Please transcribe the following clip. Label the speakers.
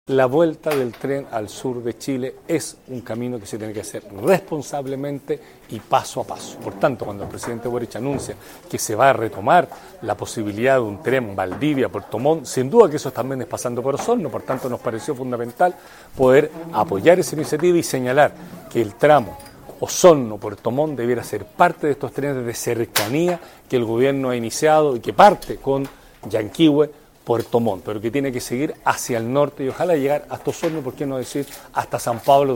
Speaker 1: La vuelta del tren al sur de Chile es un camino que se tiene que hacer responsablemente y paso a paso. Por tanto, cuando el presidente Boric anuncia que se va a retomar la posibilidad de un tren Valdivia-Puerto Montt, sin duda que eso también es pasando por Osorno, por tanto nos pareció fundamental poder apoyar esa iniciativa y señalar que el tramo Osorno-Puerto Montt debiera ser parte de estos trenes de cercanía que el gobierno ha iniciado y que parte con Yanquihue, Puerto Montt, pero que tiene que seguir hacia el norte y ojalá llegar hasta Osorno, por qué no decir hasta San Pablo.